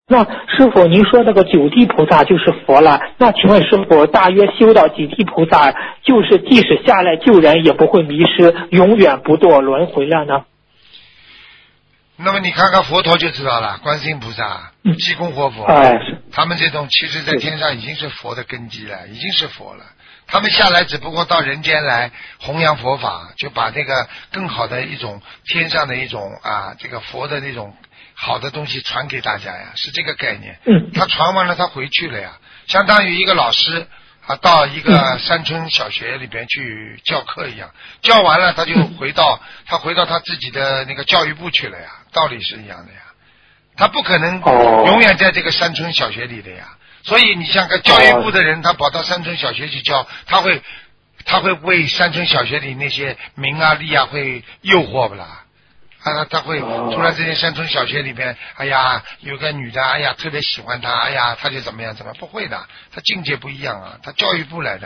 那师傅，您说那个九地菩萨就是佛了，那请问师傅，大约修到几地菩萨，就是即使下来救人也不会迷失，永远不堕轮回了呢？ 那么你看看佛陀就知道了，观世音菩萨、济公活佛，他们这种其实在天上已经是佛的根基了，已经是佛了。他们下来只不过到人间来弘扬佛法，就把这个更好的一种天上的一种这个佛的那种好的东西传给大家呀，是这个概念。他传完了他回去了呀，相当于一个老师到一个山村小学里边去教课一样，教完了他就回到他自己的那个教育部去了呀，道理是一样的呀，他不可能永远在这个山村小学里的呀。所以你像个教育部的人，他跑到山村小学去教，他会为山村小学里那些名啊利啊会诱惑不啦？他会突然之间山村小学里边，哎呀有个女的，哎呀特别喜欢他，哎呀他就怎么样，不会的，他境界不一样啊，他教育部来的。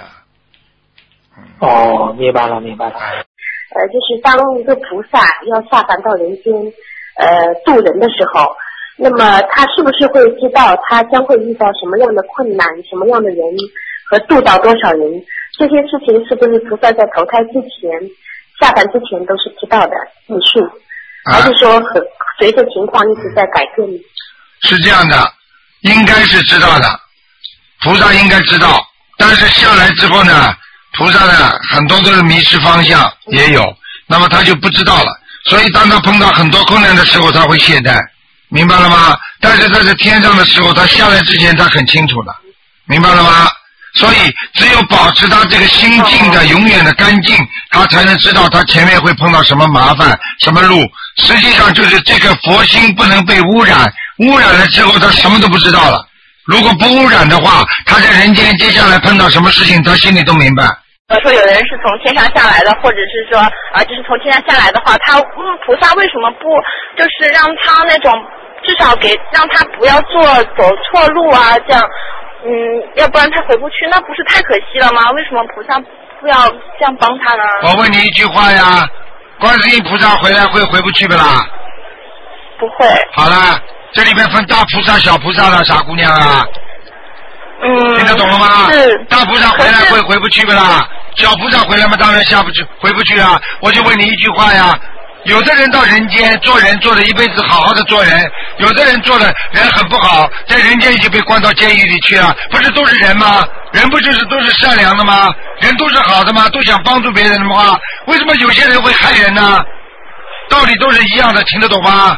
明白了。 就是当一个菩萨要下凡到人间度人的时候，那么他是不是会知道他将会遇到什么样的困难，什么样的人和度到多少人？这些事情是不是菩萨在投胎之前、下凡之前都是知道的艺术，还是说随着情况一直在改变？ 是这样的，应该是知道的，菩萨应该知道，但是下来之后呢，菩萨呢很多都是迷失方向，也有，那么他就不知道了，所以当他碰到很多困难的时候，他会懈怠。明白了吗？但是他在天上的时候，他下来之前他很清楚的，明白了吗？所以只有保持他这个心境的永远的干净，他才能知道他前面会碰到什么麻烦什么路。实际上就是这个佛心不能被污染，污染了之后他什么都不知道了。如果不污染的话，他在人间接下来碰到什么事情他心里都明白。 说有的人是从天上下来的，或者是说就是从天上下来的话，他菩萨为什么不就是让他那种至少让他不要走错路啊，这样要不然他回不去，那不是太可惜了吗？为什么菩萨不要这样帮他呢？ 我问你一句话呀，观世音菩萨回来会回不去的啦？ 不会。 好了，这里面分大菩萨小菩萨了，傻姑娘啊。听得懂了吗？ 是。 大菩萨回来会回不去的啦，小菩萨回来嘛当然回不去了。我就问你一句话呀，有的人到人间做人做了一辈子好好的做人，有的人做的人很不好，在人间就被关到监狱里去了，不是都是人吗？人不就是都是善良的吗？人都是好的吗？都想帮助别人的话，为什么有些人会害人呢？道理都是一样的，听得懂吗？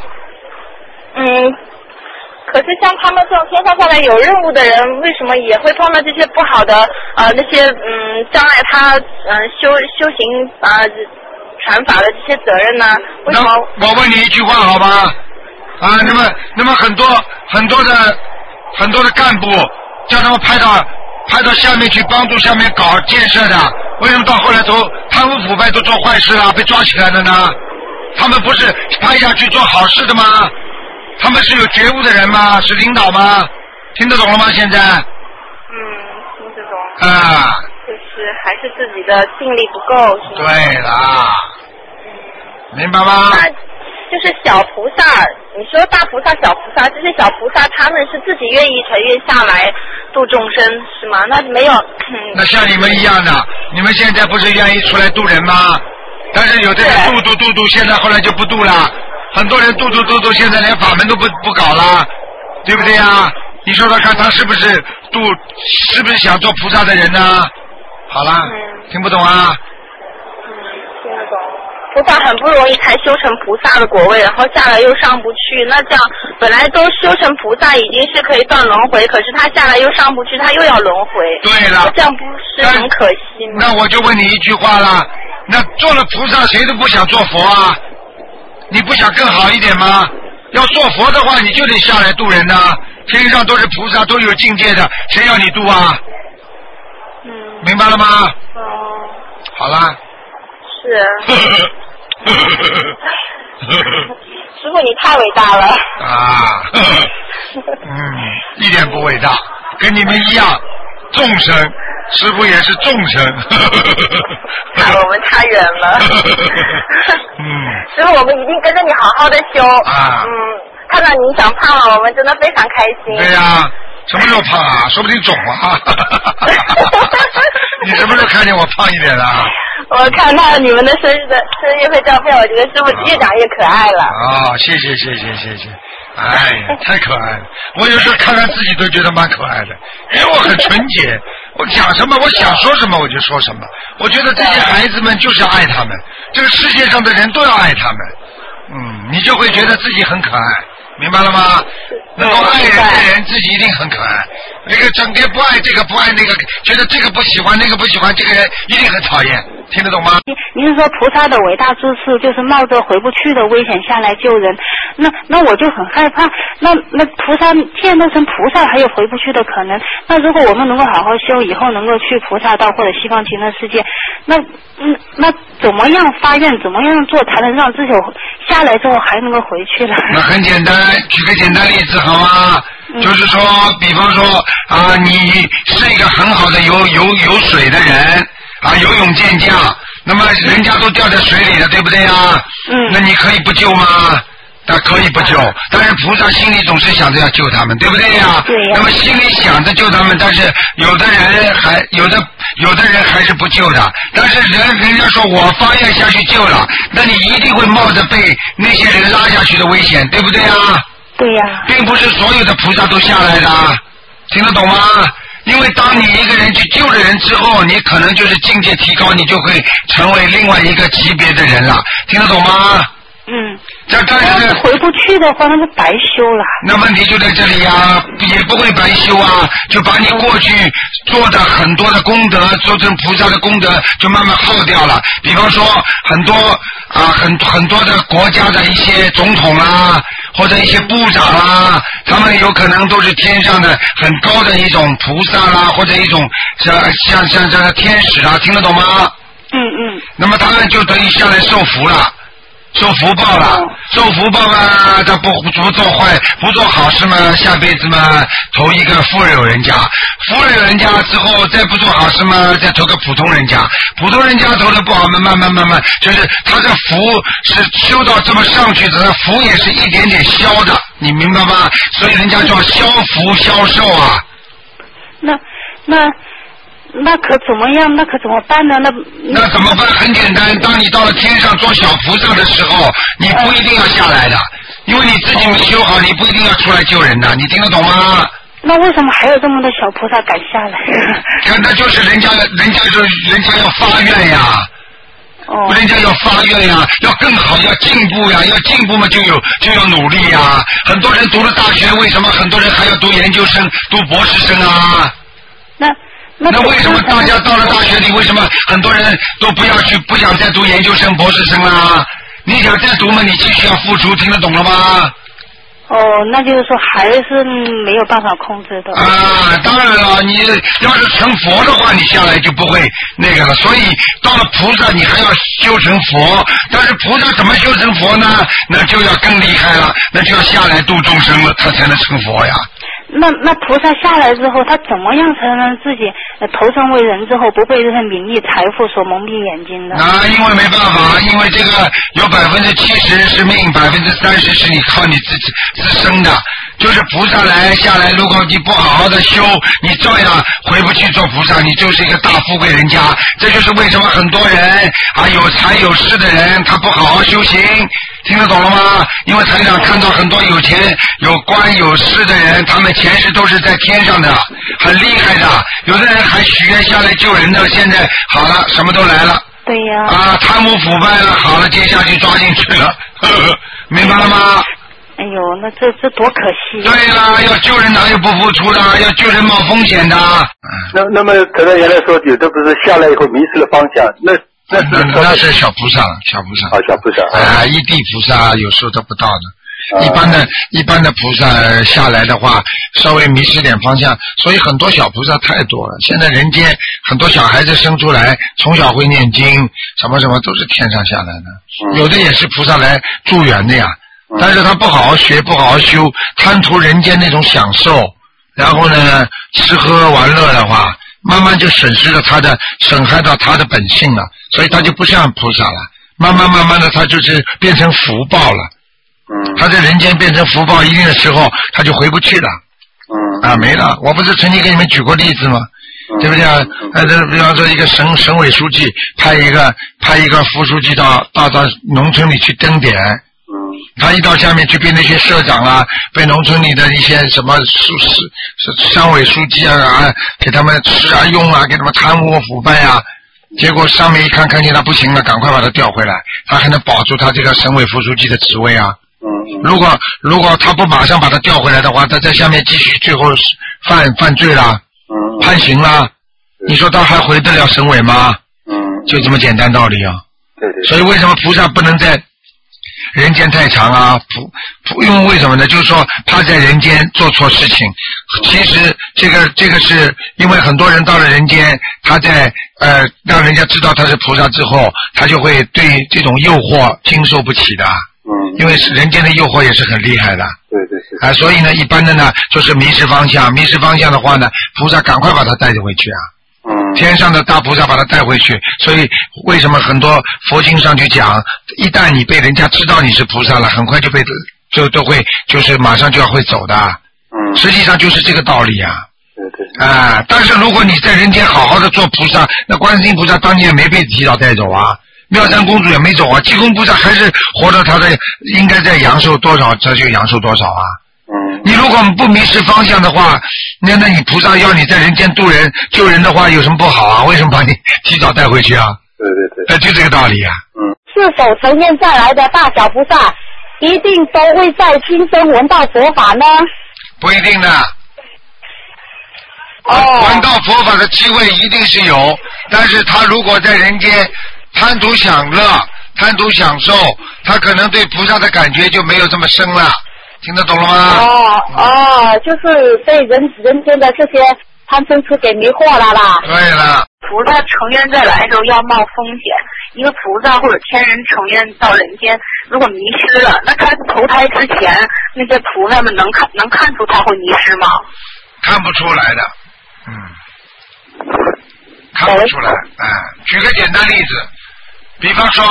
可是像他们这种天上下来有任务的人，为什么也会碰到这些不好的那些障碍他修行传法的这些责任呢？为什么？ 我问你一句话好吧？那么很多的干部叫他们派到下面去帮助下面搞建设的，为什么到后来都贪污腐败都做坏事了，被抓起来了呢？他们不是派下去做好事的吗？他们是有觉悟的人吗？是领导吗？听得懂了吗？现在？ 听得懂。就是还是自己的定力不够，是吗？ 对啦。明白吗？ 那就是小菩萨，你说大菩萨、小菩萨，这些小菩萨他们是自己愿意成愿下来度众生，是吗？那没有。 那像你们一样的，你们现在不是愿意出来度人吗？但是有的人度，现在后来就不度了。很多人度，现在连法门都不搞了，对不对呀？你说说看，他是不是想做菩萨的人呢？好了，听不懂啊？ 听得懂。菩萨很不容易才修成菩萨的果位，然后下来又上不去，那这样本来都修成菩萨已经是可以断轮回，可是他下来又上不去，他又要轮回。对了，这样不是很可惜吗？ 那我就问你一句话了，那做了菩萨谁都不想做佛啊？你不想更好一点吗？要做佛的话，你就得下来度人呐。天上都是菩萨，都有境界的，谁要你度啊？明白了吗？好啦。 是。师父，你太伟大了。 一点不伟大，跟你们一样，众生。师父也是众生。 我们差远了。师父，我们一定跟着你好好的修。 看到您长胖了，我们真的非常开心。 对呀，什么时候胖啊？说不定肿啊！你什么时候看见我胖一点了？ 我看到你们的生日会照片，我觉得师傅越长越可爱了。 啊，谢谢。哎，太可爱了！我有时候看看自己都觉得蛮可爱的，因为我很纯洁，我讲什么我想说什么我就说什么。我觉得这些孩子们就是要爱他们，这个世界上的人都要爱他们。你就会觉得自己很可爱，明白了吗？能够爱人的人自己一定很可爱。那个整天不爱这个不爱那个，觉得这个不喜欢那个不喜欢，这个人一定很讨厌，听得懂吗？ 您是说菩萨的伟大之处就是冒着回不去的危险下来救人？那我就很害怕。那菩萨既然都成菩萨，还有回不去的可能。那如果我们能够好好修，以后能够去菩萨道或者西方极乐世界，那怎么样发愿，怎么样做才能让自己下来之后还能够回去了？ 那很简单，举个简单例子好吗？就是说，比方说你是一个很好的游水的人游泳健将，那么人家都掉在水里了，对不对啊？那你可以不救吗？那可以不救，但是菩萨心里总是想着要救他们，对不对呀？ 对呀。 那么心里想着救他们，但是有的人还是不救的。但是人家说我发愿下去救了，那你一定会冒着被那些人拉下去的危险，对不对呀？ 对呀。 并不是所有的菩萨都下来的，听得懂吗？因为当你一个人去救了人之后，你可能就是境界提高，你就会成为另外一个级别的人了，听得懂吗？但是回不去的话，那就白修了。 那问题就在这里呀，也不会白修啊，就把你过去做的很多的功德，做成菩萨的功德，就慢慢耗掉了。比方说很多很多的国家的一些总统啦，或者一些部长啦，他们有可能都是天上的很高的一种菩萨啦，或者一种像这个天使啦，听得懂吗？那么他们就等于下来受福了。受福报了，受福报嘛，他不做坏，不做好事嘛，下辈子嘛，投一个富有人家，富有人家之后再不做好事嘛，再投个普通人家，普通人家投的不好嘛，慢慢，就是他的福是修到这么上去的，福也是一点点消的，你明白吗？所以人家叫消福消寿啊。 那可怎么样？那可怎么办呢？ 那怎么办？很简单，当你到了天上做小菩萨的时候，你不一定要下来的，因为你自己没修好，你不一定要出来救人的，你听得懂吗？ 那为什么还有这么多小菩萨敢下来？ 那就是人家要发愿呀。人家要发愿呀，要更好，要进步呀，要进步嘛就要努力呀。很多人读了大学，为什么很多人还要读研究生、读博士生啊？那为什么大家到了大学里，为什么很多人都不想再读研究生、博士生啦？你想再读嘛，你继续要付出，听得懂了吗？ 那就是说还是没有办法控制的。 当然了，你要是成佛的话，你下来就不会那个了。所以到了菩萨，你还要修成佛。但是菩萨怎么修成佛呢？那就要更厉害了，那就要下来度众生了，他才能成佛呀。 那菩萨下来之后，他怎么样才能自己投生为人之后不被这些名利财富所蒙蔽眼睛呢？ 因为没办法，因为这个有70%是命，30%是你靠你自身的。就是菩萨下来，如果你不好好的修，你照样回不去做菩萨，你就是一个大富贵人家。这就是为什么很多人有财有势的人，他不好好修行，听得懂了吗？因为台长看到很多有钱有官有势的人，他们前世都是在天上的，很厉害的。有的人还许愿下来救人的，现在好了，什么都来了。 对呀。 贪污腐败了，好了，接下去抓进去了，明白了吗？ 哎呦，那这多可惜。 对啦，要救人哪有不付出的？要救人冒风险的。 那么可能原来说有的不是下来以后迷失了方向， 那是小菩萨。小菩萨。一地菩萨有时候都不到的。一般的菩萨下来的话，稍微迷失点方向，所以很多小菩萨太多了。现在人间很多小孩子生出来，从小会念经，什么都是天上下来的。有的也是菩萨来助缘的呀。但是他不好好学，不好好修，贪图人间那种享受，然后呢吃喝玩乐的话，慢慢就损害到他的本性了，所以他就不像菩萨了。慢慢的他就是变成福报了。 他在人间变成福报一定的时候，他就回不去了。没了。我不是曾经给你们举过例子吗？对不对啊？比方说一个省委书记派一个副书记到农村里去登点。他一到下面去被那些社长啊，被农村里的一些什么乡委书记啊，给他们吃啊用啊，给他们贪污腐败啊，结果上面一看见他不行了，赶快把他调回来，他还能保住他这个省委副书记的职位啊。如果他不马上把他调回来的话，他在下面继续最后犯罪了，判刑了，你说他还回得了省委吗？就这么简单道理啊。所以为什么菩萨不能在人间太长啊？因为为什么呢？就是说他在人间做错事情，其实这个是因为很多人到了人间，他在让人家知道他是菩萨之后，他就会对这种诱惑经受不起的。因为人间的诱惑也是很厉害的。对。所以呢，一般的呢就是迷失方向的话呢，菩萨赶快把他带回去啊。天上的大菩萨把他带回去，所以为什么很多佛经上去讲，一旦你被人家知道你是菩萨了，很快都会就是马上就要会走的。实际上就是这个道理啊。但是如果你在人间好好的做菩萨，那观世音菩萨当年也没被提早带走啊，妙山公主也没走啊，济公菩萨还是活到他的应该在阳寿多少，他就阳寿多少啊。你如果不迷失方向的话，那你菩萨要你在人间渡人救人的话，有什么不好啊？为什么把你提早带回去啊？对，就这个道理啊。 是否成愿再来的大小菩萨一定都会在今生闻到佛法呢？ 不一定的。闻到佛法的机会一定是有，但是他如果在人间贪图享乐、贪图享受，他可能对菩萨的感觉就没有这么深了。听得懂了吗？ 就是被人间的这些贪嗔痴给迷惑了啦。 对了。 菩萨成愿再来的时候要冒风险，一个菩萨或者天人成愿到人间，如果迷失了，那他投胎之前那些菩萨们能看出他会迷失吗？ 看不出来的。看不出来。举个简单例子，比方说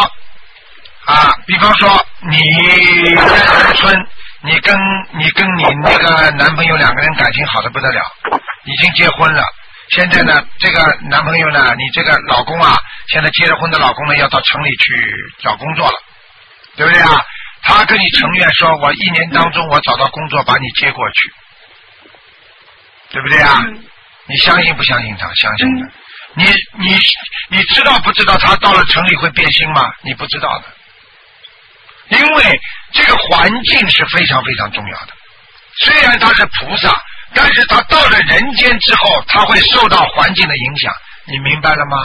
你在农村，你跟你那个男朋友两个人感情好得不得了，已经结婚了。现在呢，这个男朋友呢，你这个老公啊，现在结了婚的老公呢，要到城里去找工作了，对不对啊？他跟你成愿说，我1年当中我找到工作把你接过去，对不对啊？你相信不相信他？相信的。你知道不知道他到了城里会变心吗？你不知道的。因为这个环境是非常非常重要的，虽然他是菩萨，但是他到了人间之后，他会受到环境的影响，你明白了吗？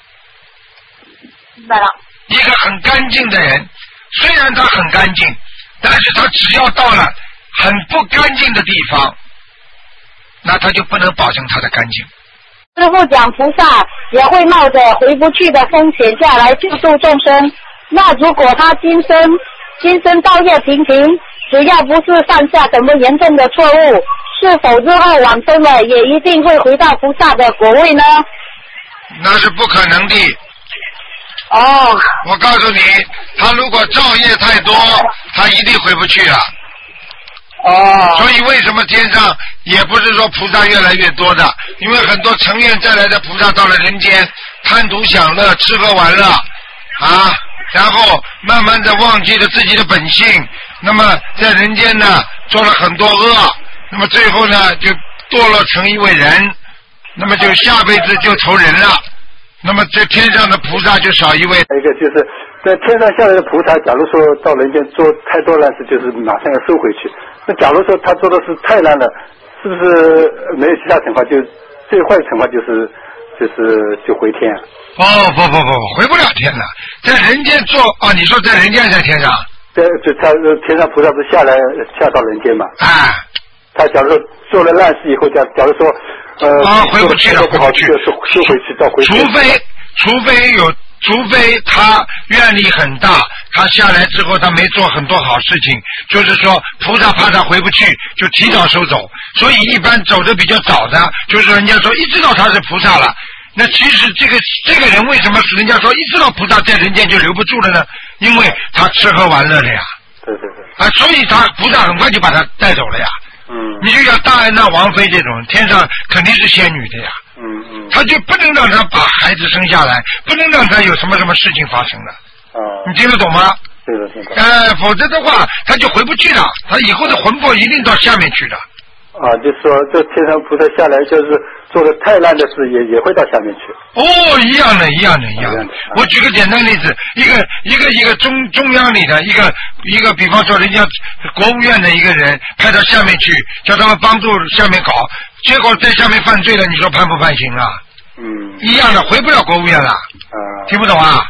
明白了。 一个很干净的人，虽然他很干净，但是他只要到了很不干净的地方，那他就不能保证他的干净。 师父讲菩萨也会冒着回不去的风险下来救度众生，那如果他今生造业平平，只要不是犯下什么严重的错误，是否日后往生了也一定会回到菩萨的果位呢？ 那是不可能的。我告诉你，他如果造业太多，他一定回不去了。所以为什么天上也不是说菩萨越来越多的，因为很多成愿再来的菩萨到了人间，贪图享乐，吃喝玩乐然后慢慢的忘记了自己的本性，那么在人间呢做了很多恶，那么最后呢就堕落成一位人，那么就下辈子就投人了，那么这天上的菩萨就少一位。 一个就是在天上下来的菩萨，假如说到人间做太多烂事，就是马上要收回去。那假如说他做的是太烂了，是不是没有其他惩罚，就最坏的惩罚就回天？ 不，回不了天了，在人间做你说在人间在天上？ 就他天上菩萨不是下到人间嘛？他假如说做了烂事以后，假如说回不去了，回不去， 收回去到回去。 除非他愿力很大，他下来之后他没做很多好事情，就是说菩萨怕他回不去，就提早收走。所以一般走的比较早的，就是人家说一知道他是菩萨了，那其实这个人为什么人家说一知道菩萨在人间就留不住了呢？因为他吃喝玩乐了呀。 对对对。 啊，所以他菩萨很快就把他带走了呀。你就像戴安娜王妃这种，天上肯定是仙女的呀。他就不能让他把孩子生下来，不能让他有什么事情发生的。你听得懂吗？ 对的，听得。 否则的话，他就回不去了，他以后的魂魄一定到下面去的。 就是说这天上菩萨下来，就是做的太烂的事，也会到下面去。 一样的。我举个简单例子，一个中央里的一个，比方说人家国务院的一个人派到下面去，叫他们帮助下面搞，结果在下面犯罪了，你说判不判刑啊？一样的，回不了国务院了。听不懂啊？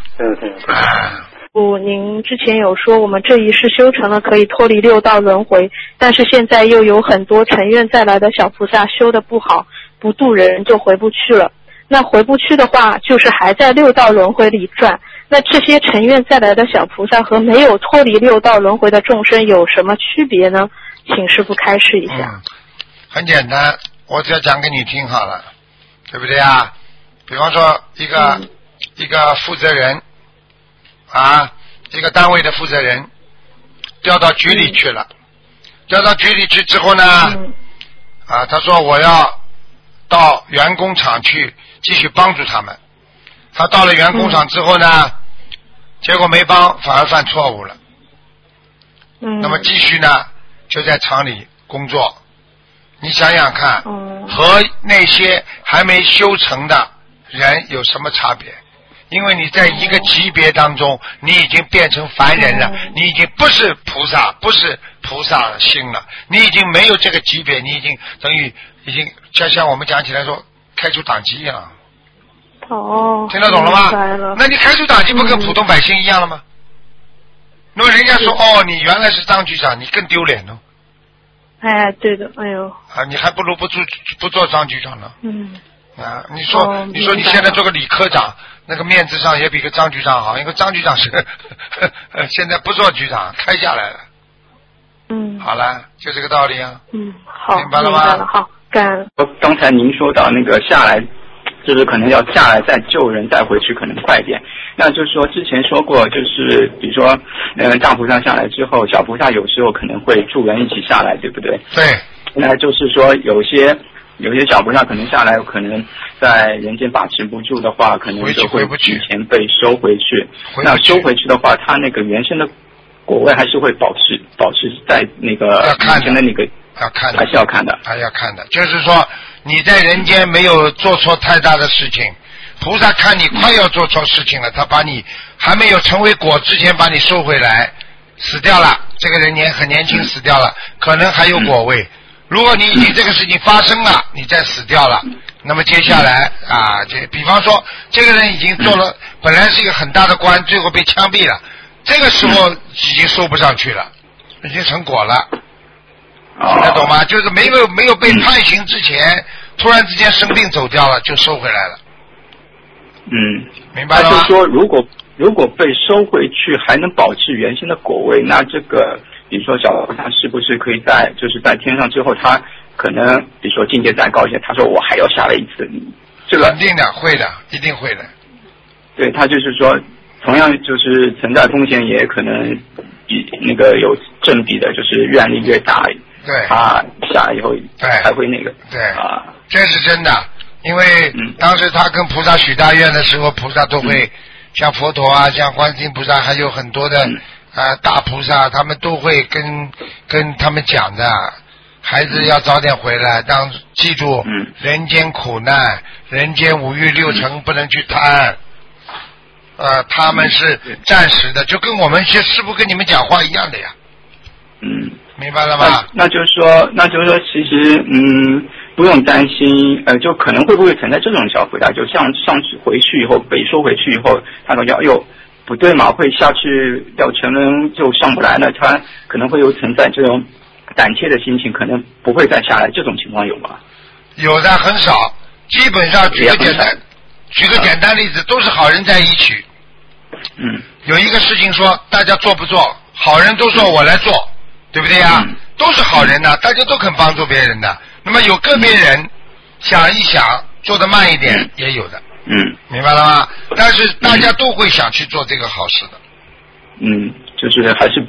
您之前有说我们这一世修成了可以脱离六道轮回，但是现在又有很多成愿再来的小菩萨修得不好，不渡人就回不去了。那回不去的话，就是还在六道轮回里转。那这些成愿再来的小菩萨和没有脱离六道轮回的众生有什么区别呢？请师父开示一下。 很简单，我只要讲给你听好了，对不对啊？比方说一个负责人一个单位的负责人调到局里去了，调到局里去之后呢，他说我要到员工厂去继续帮助他们。他到了员工厂之后呢，结果没帮，反而犯错误了。那么继续呢，就在厂里工作。你想想看，和那些还没修成的人有什么差别？因为你在一个级别当中，你已经变成凡人了，你已经不是菩萨，不是菩萨心了，你已经没有这个级别，你已经等于已经像我们讲起来说开除党籍一样。听得懂了吗？那你开除党籍不跟普通百姓一样了吗？那么人家说你原来是张局长，你更丢脸哦。 对的，哎呦。 你还不如不做张局长呢。你说你现在做个李科长，那个面子上也比个张局长好，因为张局长是现在不做局长，开下来了。好了，就这个道理啊。 好， 明白了吗？ 好，感恩。 刚才您说到那个下来，就是可能要下来再救人再回去可能快一点。那就是说之前说过，就是比如说大菩萨下来之后，小菩萨有时候可能会助人一起下来，对不对？ 对。 那就是说有些小菩萨可能下来，可能在人间把持不住的话，可能就会提前被收回去。那收回去的话，他那个原生的果位还是会保持在那个原先的那个， 要看的， 还是要看的， 还要看的。就是说你在人间没有做错太大的事情，菩萨看你快要做错事情了，他把你还没有成为果之前把你收回来，死掉了，这个人很年轻死掉了，可能还有果位。如果你已经这个事情发生了，你再死掉了，那么接下来比方说这个人已经做了，本来是一个很大的官，最后被枪毙了，这个时候已经收不上去了，已经成果了。听得懂吗？就是没有被判刑之前，突然之间生病走掉了，就收回来了。明白了吗？ 就是说，如果被收回去还能保持原先的果位，那这个比如说小菩萨是不是可以在天上之后，他可能比如说境界再高一些，他说我还要下来一次，这个肯定的，会的，一定会的。 对，他就是说同样就是存在风险，也可能比那个有正比的，就是愿力越大， 对， 他下来以后才会那个， 对这是真的。因为当时他跟菩萨许大愿的时候，菩萨都会像佛陀啊，像观世音菩萨，还有很多的大菩萨，他们都会跟他们讲的，孩子要早点回来，记住人间苦难，人间五欲六尘不能去贪，他们是暂时的，就跟我们师父跟你们讲话一样的呀。明白了吗？ 那就是说其实不用担心，就可能会不会存在这种小菩萨，就像上去回去以后被收回去以后，他说不对嘛，会下去要成人就上不来了，他可能会有存在这种胆怯的心情，可能不会再下来，这种情况有吗？ 有的很少，基本上举个简单例子，都是好人在一起。有一个事情说大家做不做，好人都说我来做，对不对呀？都是好人的，大家都肯帮助别人的。那么有个别人想一想做得慢一点也有的。明白了吗？但是大家都会想去做这个好事的。 就是还是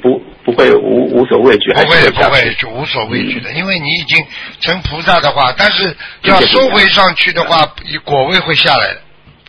不会无所畏惧， 不会无所畏惧的，因为你已经成菩萨的话，但是要收回上去的话，果位会下来的。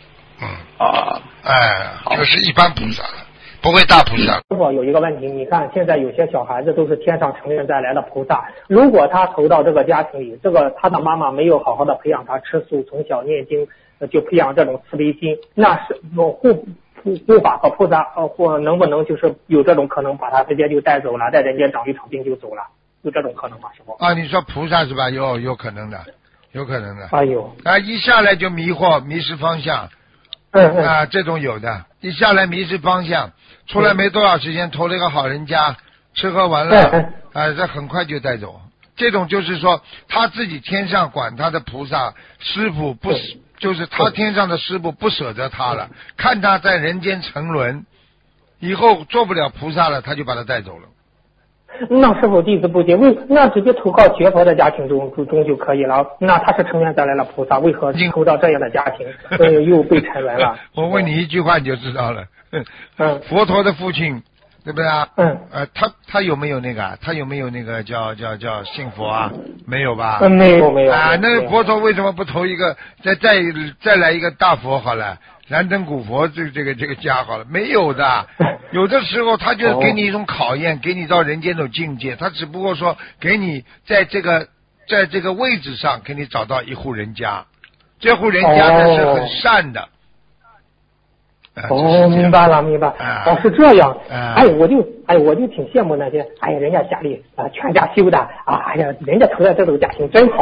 就是一般菩萨了，不会大菩萨。 师傅有一个问题，你看现在有些小孩子都是天上成愿再来的菩萨，如果他投到这个家庭里，他的妈妈没有好好的培养他吃素，从小念经就培养这种慈悲心，那是护法和菩萨或能不能就是有这种可能把他直接就带走了，在人间长一场病就走了，有这种可能吗？师傅你说菩萨是吧？有可能的，有可能的。一下来就迷惑迷失方向。这种有的，一下来迷失方向，出来没多少时间，投了一个好人家，吃喝玩乐，这很快就带走。这种就是说他自己天上管他的菩萨师傅不，就是他天上的师傅不舍得他了，看他在人间沉沦，以后做不了菩萨了，他就把他带走了。 那师傅弟子不解，那直接投靠学佛的家庭中就可以了？那他是成愿再来了菩萨，为何投到这样的家庭，又被沉沦了？ 我问你一句话你就知道了。佛陀的父亲，对不对啊？他有没有那个？他有没有那个叫信佛啊？没有吧？ 没有。 那佛陀为什么不投一个再来一个大佛好了？燃灯古佛这个家好了，没有的。有的时候他就给你一种考验，给你到人间的境界，他只不过说给你在这个位置上给你找到一户人家，这户人家呢是很善的。 明白了。是这样。我就挺羡慕那些人家家里全家修的人家投在这种家庭真好。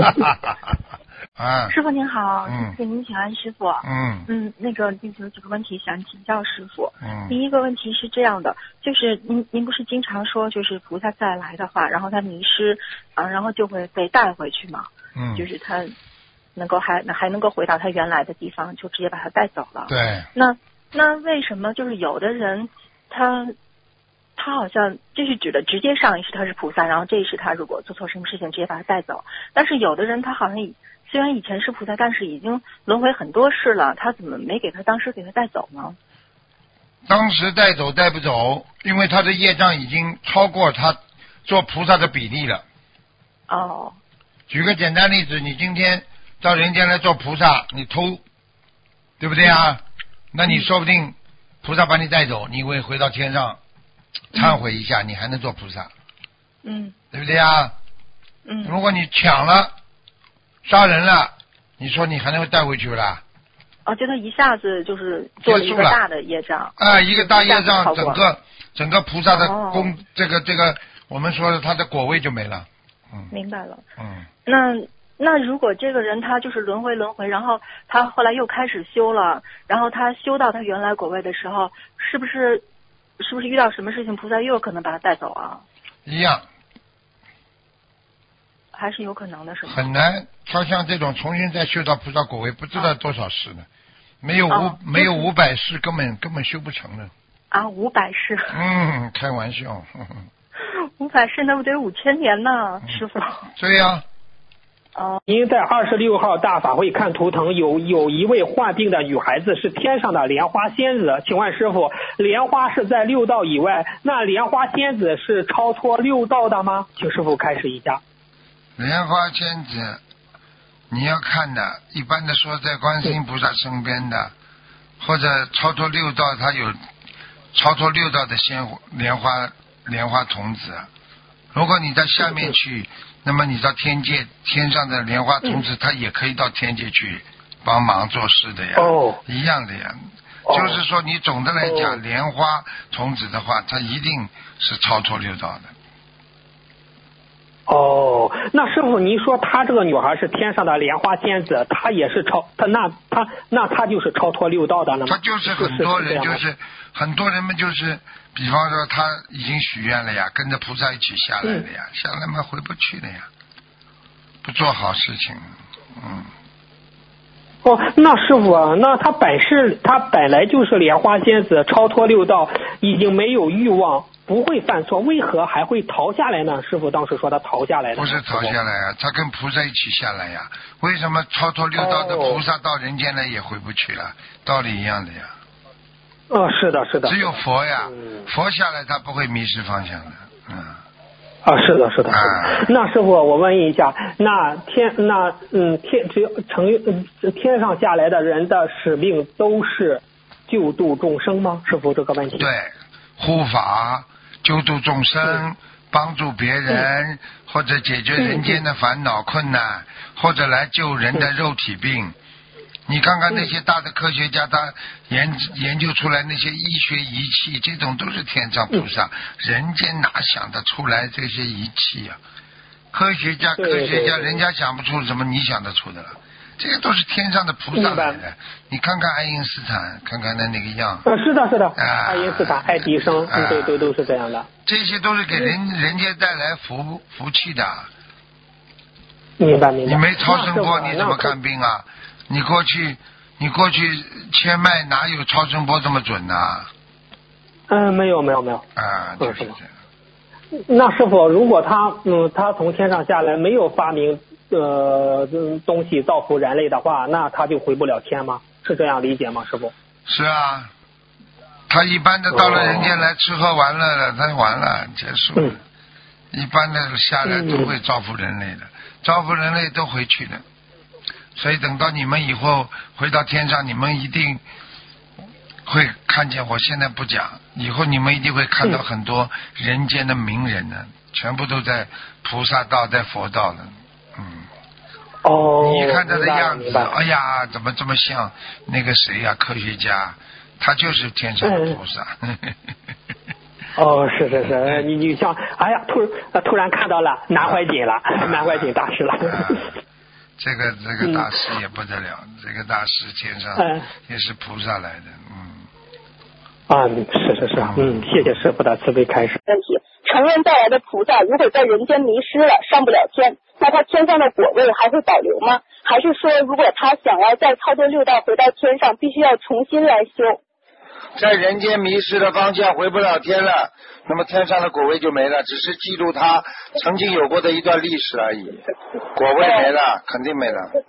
师傅您好，谢谢您请安师傅。那个有几个问题想请教师傅。第一个问题是这样的，就是您不是经常说就是菩萨再来的话，然后他迷失然后就会被带回去嘛？就是他还能够回到他原来的地方，就直接把他带走了。 对。 那为什么就是有的人他好像这是指的直接上一世他是菩萨，然后这一世他如果做错什么事情直接把他带走，但是有的人他好像虽然以前是菩萨，但是已经轮回很多世了，他怎么没当时给他带走呢？ 当时带走带不走，因为他的业障已经超过他做菩萨的比例了。举个简单例子，你今天到人间来做菩萨，你偷，对不对啊？那你说不定菩萨把你带走，你会回到天上忏悔一下，你还能做菩萨。对不对啊？如果你抢了杀人了，你说你还能带回去不啦？ 就他一下子就是做了一个大的业障。 一个大业障，整个菩萨的功，这个我们说的他的果位就没了。 明白了。那如果这个人他就是轮回，然后他后来又开始修了，然后他修到他原来果位的时候，是不是遇到什么事情菩萨又有可能把他带走啊？ 一样。 还是有可能的，是吗？ 很难，他像这种重新再修到菩萨果位，不知道多少世呢？没有500世根本修不成的。 500世？ 开玩笑。 500世那不得5000年呢，师傅。 对呀。 您在26号大法会看图腾，有一位患病的女孩子是天上的莲花仙子，请问师傅，莲花是在6道以外，那莲花仙子是超脱6道的吗？请师傅开示一下。 莲花仙子你要看的，一般的说在观世音菩萨身边的，或者超脱6道，它有超脱6道的莲花童子。如果你到下面去，那么你到天界，天上的莲花童子他也可以到天界去帮忙做事的呀。一样的呀。就是说你总的来讲，莲花童子的话，他一定是超脱6道的。 那师傅您说他这个女孩是天上的莲花仙子，他也是那他就是超脱6道的了吗？ 他就是很多人很多人们就是比方说他已经许愿了呀，跟着菩萨一起下来了呀，下来嘛回不去了呀，不做好事情。 那师傅那他本来就是莲花仙子，超脱6道，已经没有欲望，不会犯错，为何还会逃下来呢？师傅当时说他逃下来的。 不是逃下来啊，他跟菩萨一起下来呀。为什么超脱6道的菩萨到人间来也回不去了？道理一样的呀。 是的，是的。 只有佛呀，佛下来他不会迷失方向的。 是的，是的。那师傅，我问一下，那只有天上下来的人的使命都是救度众生吗？师傅，这个问题。 对，护法、救度众生、帮助别人，或者解决人间的烦恼困难，或者来救人的肉体病。你看看那些大的科学家，他研究出来那些医学仪器，这种都是天上菩萨，人间哪想得出来这些仪器啊？科学家，人家想不出什么，你想得出的了。这些都是天上的菩萨来的。你看看爱因斯坦，看看那个样。 是的。爱因斯坦、爱迪生，对，都是这样的。 这些都是给人间带来福气的。 明白。 你没超声波，你怎么看病啊？你过去切脉哪有超声波这么准呢？ 没有。 就是这样。 那师傅，如果他从天上下来没有发明东西造福人类的话，那他就回不了天吗？是这样理解吗，师傅？ 是啊，他一般的到了人间来吃喝玩乐了，他完了结束了。一般的下来都会造福人类的，造福人类都回去的。所以等到你们以后回到天上，你们一定会看见，我现在不讲，以后你们一定会看到很多人间的名人呢，全部都在菩萨道，在佛道了。你看他的样子，哎呀，怎么这么像那个谁呀，科学家，他就是天上的菩萨。 是，你像，哎呀，突然看到了南怀瑾了，南怀瑾大师了。 这个大师也不得了，这个大师天上也是菩萨来的。 是，谢谢师傅的慈悲开示。 问题，成人带来的菩萨如果在人间迷失了，上不了天，那他天上的果位还会保留吗？还是说，如果他想要再操作六道回到天上，必须要重新来修？ 在人间迷失的方向回不了天了，那么天上的果位就没了，只是记录他曾经有过的一段历史而已，果位没了，肯定没了。